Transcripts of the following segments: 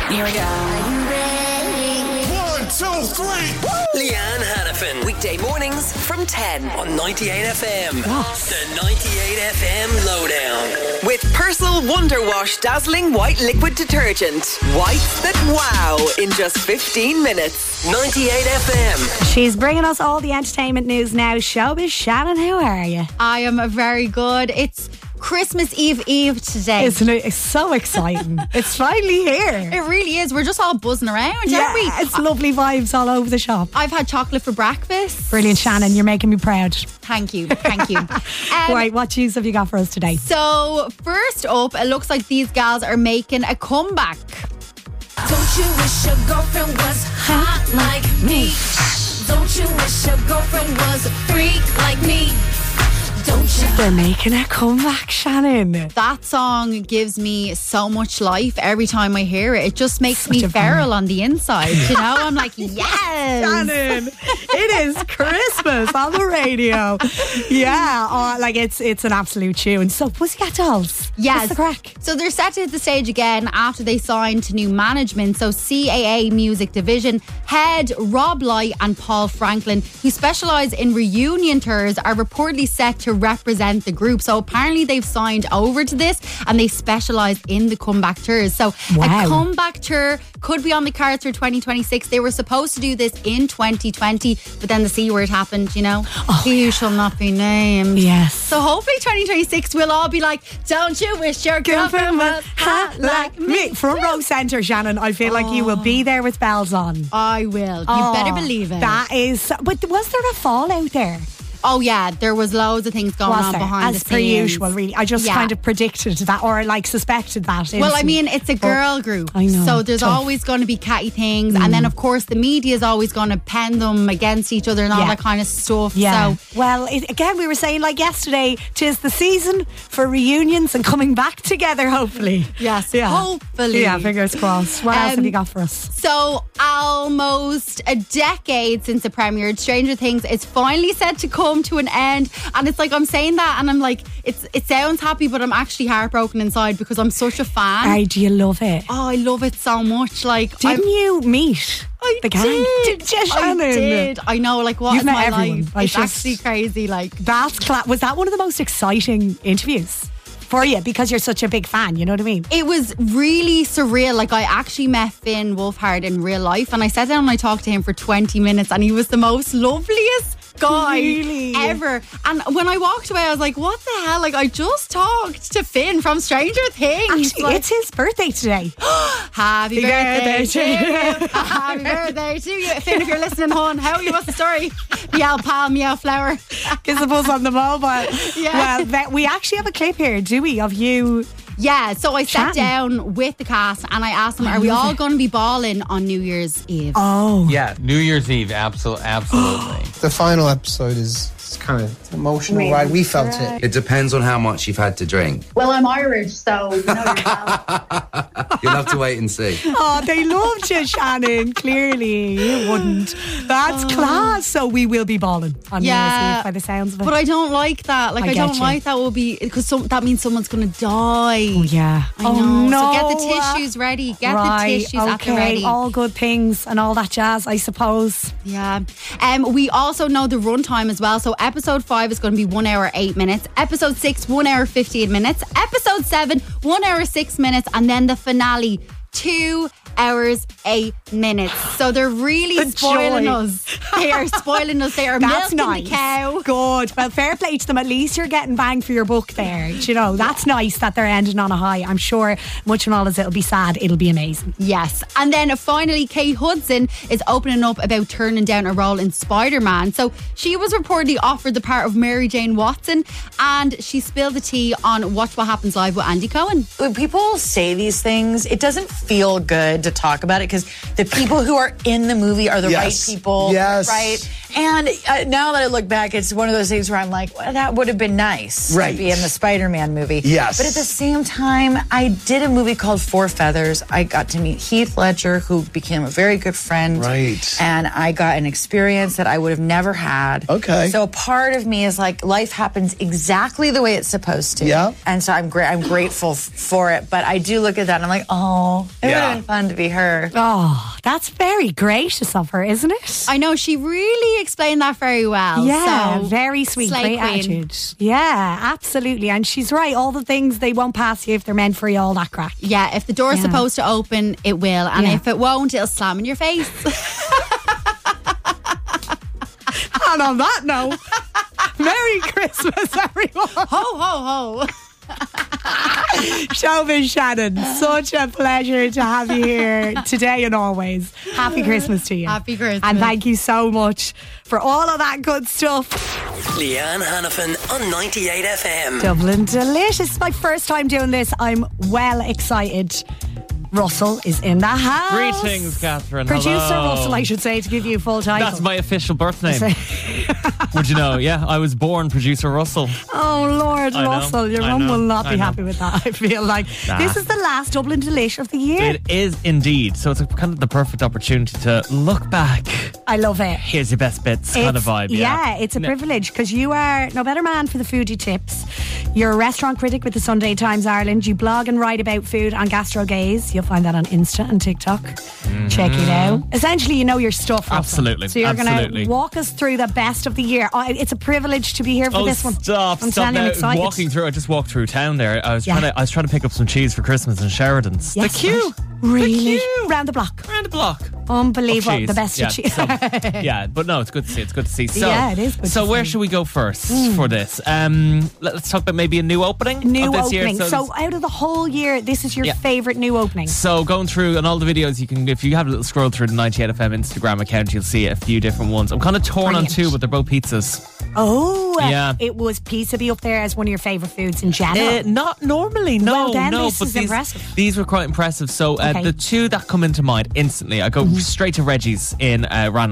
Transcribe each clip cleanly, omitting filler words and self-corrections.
Here we go. Are you ready? 1, 2, 3. Leanne Hannafin. Weekday mornings from 10 on 98 FM. What? The 98 FM Lowdown. With Persil Wonder Wash Dazzling White Liquid Detergent. Whites that wow in just 15 minutes. 98 FM. She's bringing us all the entertainment news now. Showbiz Shannon, how are you? I am very good. It's Christmas Eve today. Isn't it? It's so exciting. It's finally here. It really is. We're just all buzzing around, aren't we? It's lovely vibes all over the shop. I've had chocolate for breakfast. Brilliant, Shannon. You're making me proud. Thank you. Right, what news have you got for us today? So, first up, it looks like these gals are making a comeback. Don't you wish your girlfriend was hot like me? Don't you wish your girlfriend was a freak like me? Don't you? They're making a comeback, Shannon. That song gives me so much life every time I hear it. It just makes Such me a feral on the inside, you know? I'm like, yes! Shannon, it is Christmas on the radio. Yeah, it's an absolute tune. So, Pussycat Dolls. Yes. What's the crack? So they're set to hit the stage again after they signed to new management. So CAA Music Division head Rob Light and Paul Franklin, who specialise in reunion tours, are reportedly set to represent the group. So apparently they've signed over to this and they specialise in the comeback tours. So Wow. a comeback tour could be on the cards for 2026. They were supposed to do this in 2020, but then the C word happened, you know. He shall not be named. Yes. So hopefully 2026 we'll all be like, don't you wish your girlfriend was hot like me? Front row centre, Shannon. I feel like you will be there with bells on. I will. You better believe it. That is. But was there a fallout there? Oh yeah, there was loads of things going Was on there? behind As the per scenes. usual, really. I just kind of predicted that or suspected that. Well, I instantly. mean, it's a girl group. I know. So there's Tough. always going to be catty things. And then, of course, the media is always going to pen them against each other and all Yeah. that kind of stuff. Yeah. So, Well, again, we were saying yesterday, 'tis the season for reunions and coming back together, hopefully. yes, Yeah. hopefully. Yeah, fingers crossed. What else have you got for us? So, almost a decade since it premiered, Stranger Things is finally set to come to an end. And it's like, I'm saying that and I'm like, it sounds happy, but I'm actually heartbroken inside because I'm such a fan. Do you love it? Oh, I love it so much. Like, Didn't you meet the gang? Did you, Shannon? I did. I know, like, what You've is met my everyone. life? I It's just- actually crazy. Like, Was that one of the most exciting interviews for you because you're such a big fan? You know what I mean? it was really surreal. Like, I actually met Finn Wolfhard in real life and I sat down and I talked to him for 20 minutes and he was the most loveliest guy Really? ever. And when I walked away, I was like, what the hell? Like, I just talked to Finn from Stranger Things. Actually, Like, it's his birthday today. happy birthday to you. you. Happy birthday to you. Finn, if you're listening, hon, how are you? What's the story? Meow pal, meow flower. Gives the buzz on the mobile. Yeah. Well, we actually have a clip here, do we, of you? Yeah, so I sat Chatting. down with the cast and I asked them, are we all going to be balling on New Year's Eve? Oh. Yeah, New Year's Eve, absolutely. The final episode is kind of emotional ride. We felt it. It depends on how much you've had to drink. Well, I'm Irish, so you know yourself. You'll have to wait and see. Oh, they loved you, Shannon. Clearly, you wouldn't. That's class. So we will be balling on New Year's Eve by the sounds of it. But I don't like that. Like, I I get don't you. like that will be, because that means someone's going to die. Oh, yeah. I know. Oh, no. So get the tissues ready. Get the tissues at the ready. All good things and all that jazz, I suppose. Yeah. We also know the runtime as well. So episode 5 is going to be 1 hour 8 minutes. Episode 6, 1 hour 15 minutes. Episode 7, 1 hour 6 minutes. And then the finale, 2 hours 8 minutes. So they're really The spoiling joy. us. They are spoiling us. They are That's milking nice. the cow. Good. Well, fair play to them. At least you're getting bang for your buck there. Do you know, that's nice that they're ending on a high. I'm sure, much and all as it'll be sad, it'll be amazing. Yes. And then finally, Kate Hudson is opening up about turning down a role in Spider-Man. So she was reportedly offered the part of Mary Jane Watson and she spilled the tea on Watch What Happens Live with Andy Cohen. When people say these things, it doesn't feel good to talk about it because the people who are in the movie are the Yes. right people, Yes. right? And now that I look back, it's one of those things where I'm like, well, that would have been nice Right. to be in the Spider-Man movie. Yes. But at the same time, I did a movie called Four Feathers. I got to meet Heath Ledger, who became a very good friend. Right. And I got an experience that I would have never had. Okay. So part of me is like, life happens exactly the way it's supposed to. Yeah. And so I'm grateful for it. But I do look at that and I'm like, oh, it would have been fun to be her. Oh, that's very gracious of her, isn't it? I know, she really explained that very well. Yeah, so, very sweet, slay great queen. attitude. Yeah, absolutely. And she's right. All the things, they won't pass you if they're meant for you, all that crack. Yeah, if the door's supposed to open, it will. And Yeah. if it won't, it'll slam in your face. And on that note, Merry Christmas, everyone. Ho, ho, ho. Showbiz Shannon, such a pleasure to have you here today and always. Happy Christmas to you. Happy Christmas. And thank you so much for all of that good stuff. Leanne Hannafin on 98 FM. Dublin Delicious. It's my first time doing this. I'm well excited. Russell is in the house. Greetings, Catherine. Producer Hello. Russell, I should say, to give you a full title. That's my official birth name. Would you know? Yeah, I was born Producer Russell. Oh, Lord, I know, Russell, your I mum know, will not I be know. happy with that, I feel like. Nah. This is the last Dublin Delish of the year. It is indeed. So it's kind of the perfect opportunity to look back. I love it. Here's your best bits kind of vibe. Yeah, it's a privilege because you are no better man for the foodie tips. You're a restaurant critic with the Sunday Times Ireland. You blog and write about food on GastroGaze. You'll find that on Insta and TikTok. Check it out. Essentially, you know your stuff, Russell. Absolutely, So you're going absolutely. to walk us through the best of the year. It's a privilege to be here for Oh, this one. stop! I'm Stop telling you, I'm now. excited. Walking through, I just walked through town there. I was Yeah. trying to pick up some cheese for Christmas in Sheridan's. Yes, the queue, right. Really? the queue. Round the block. Around the block. Unbelievable. Cheese. The best yeah, of cheese. yeah, but no, it's good to see. It's good to see. So, Yeah, it is good So to where see. should we go first for this? Let's talk about maybe a new opening. New of this opening. Year. So out of the whole year, this is your Yeah. favourite new opening. So going through and all the videos, you can, if you have a little scroll through the 98FM Instagram account, you'll see a few different ones. I'm kind of torn Brilliant. on two, but they're both pizzas. Oh, Yeah. It was pizza be up there as one of your favourite foods in general. Not normally, no, Well, then no. this but is these, impressive. These were quite impressive. So Okay. Mm-hmm. the two that come into mind instantly, I go straight to Reggie's in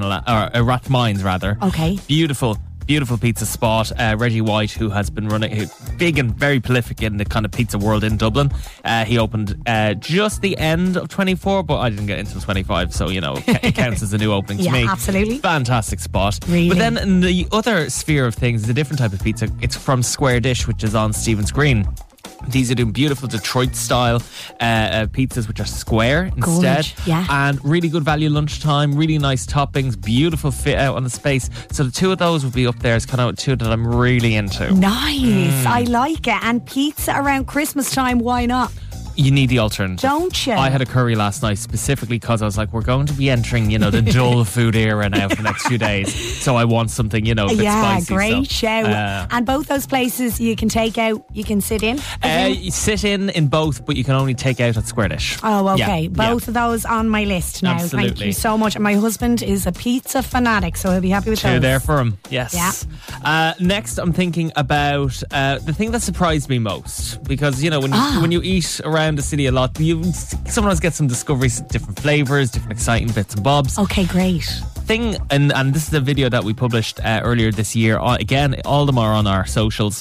Rathmines, rather. Okay. Beautiful pizza spot. Reggie White, who has been running, big and very prolific in the kind of pizza world in Dublin. He opened just the end of 24, but I didn't get into 25, so you know it counts as a new opening to Yeah, me. absolutely. Fantastic spot. Really? But then in the other sphere of things is a different type of pizza. It's from Square Dish, which is on Stephen's Green. These are doing beautiful Detroit style pizzas, which are square instead. Gorge, yeah. And really good value lunchtime, really nice toppings, beautiful fit out on the space. So the two of those would be up there as kind of two that I'm really into. Nice. I like it. And pizza around Christmas time, why not? You need the alternative. Don't you? I had a curry last night specifically because I was like, we're going to be entering, the dull food era now for the next few days. So I want something, a bit spicy. Great so, show. And both those places you can take out, you can sit in. You sit in both, but you can only take out at Square Dish. Oh, okay. Yeah, Both of those on my list now. Thank Absolutely. you so much. And my husband is a pizza fanatic, so he'll be happy with Two those. there for him. Yes. Yeah. Next, I'm thinking about the thing that surprised me most because when you eat around the city a lot, you sometimes get some discoveries, different flavors, different exciting bits and bobs. Okay, great. Thing and this is a video that we published earlier this year. Again, all of them are on our socials.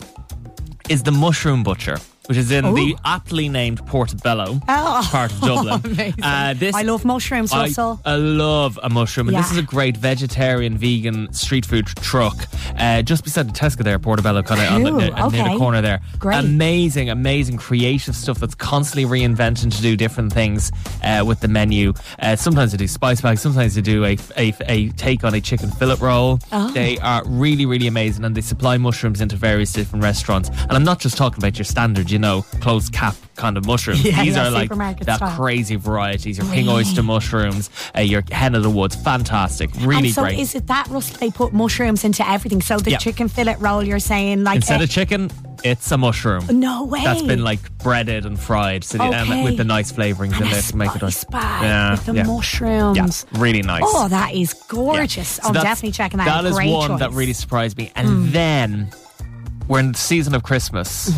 Is the Mushroom Butcher, which is in the aptly named Portobello part of Dublin. Amazing. This I love mushrooms, Russell. I love a mushroom. And Yeah. this is a great vegetarian, vegan street food truck just beside the Tesco there, Portobello, kind of Cool, near the corner there. Great. Amazing creative stuff that's constantly reinventing to do different things with the menu. Sometimes they do spice bags, sometimes they do a take on a chicken fillet roll. Oh. They are really, really amazing, and they supply mushrooms into various different restaurants. And I'm not just talking about your standard, closed cap kind of mushrooms. Yeah, These yeah, are like supermarket that style. crazy varieties. Your king oyster mushrooms, your hen of the woods, fantastic, really and so great. is it that, Russell, they put mushrooms into everything? So the Yeah. chicken fillet roll, you're saying like Instead of chicken, it's a mushroom. no way. That's been like breaded and fried, so Okay. with the nice flavourings and in a there to make it spice bag Yeah, with the yeah. mushrooms. Yeah, really nice. Oh, that is Yeah. gorgeous. So I'm that's- definitely checking that out. That is Great one choice. that really surprised me. And then we're in the season of Christmas.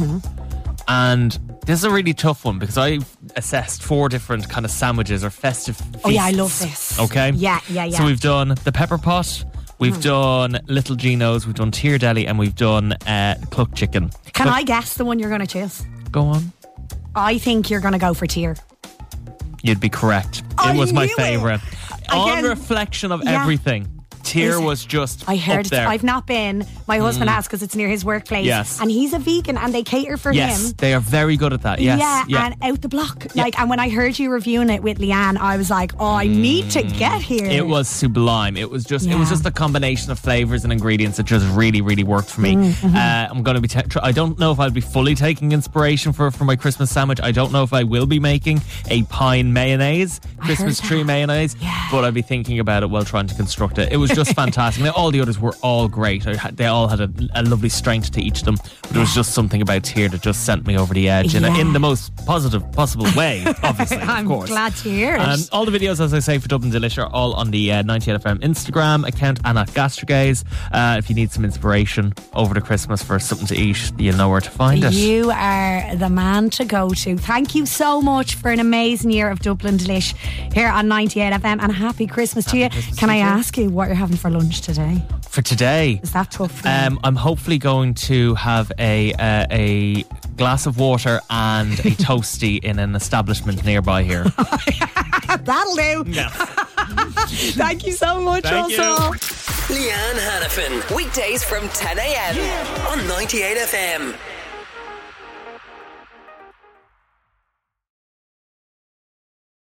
And this is a really tough one because I've assessed 4 different kind of sandwiches or festive feasts. Oh, yeah, I love this. Okay? Yeah. So we've done the pepper pot, we've done Little Gino's, we've done Tier Deli, and we've done cluck chicken. Can But- I guess the one you're going to choose? Go on. I think you're going to go for Tier. You'd be correct. I It was my knew it. favourite. On Again, reflection of yeah. everything, Tier was just I heard up it. there. I've not been. My husband has because it's near his workplace. Yes. And he's a vegan and they cater for Yes, him. they are very good at that. Yes. Yeah, and out the block. Like, and when I heard you reviewing it with Leanne, I was like, oh, I need to get here. It was sublime. It was just Yeah. a combination of flavors and ingredients that just really, really worked for me. I'm going to be. I don't know if I'll be fully taking inspiration for my Christmas sandwich. I don't know if I will be making a pine mayonnaise, Christmas tree mayonnaise, but I'll be thinking about it while trying to construct it. It was just fantastic. Now, all the others were all great. They all had a lovely strength to each of them, but there was just something about Tier that just sent me over the edge in the most positive possible way. Obviously, I'm of course. glad to hear it. All the videos, as I say, for Dublin Delish are all on the 98FM Instagram account and at Gastrogaze. If you need some inspiration over the Christmas for something to eat, you know where to find it. You are the man to go to. Thank you so much for an amazing year of Dublin Delish here on 98FM, and happy Christmas to you. Can I ask you what you're having for lunch today? For today, Is that tough? for you? I'm hopefully going to have a glass of water and a toasty in an establishment nearby here. That'll do. Yes. Thank you so much, Thank Russell. Leanne Hannafin, weekdays from 10 a.m. on 98FM.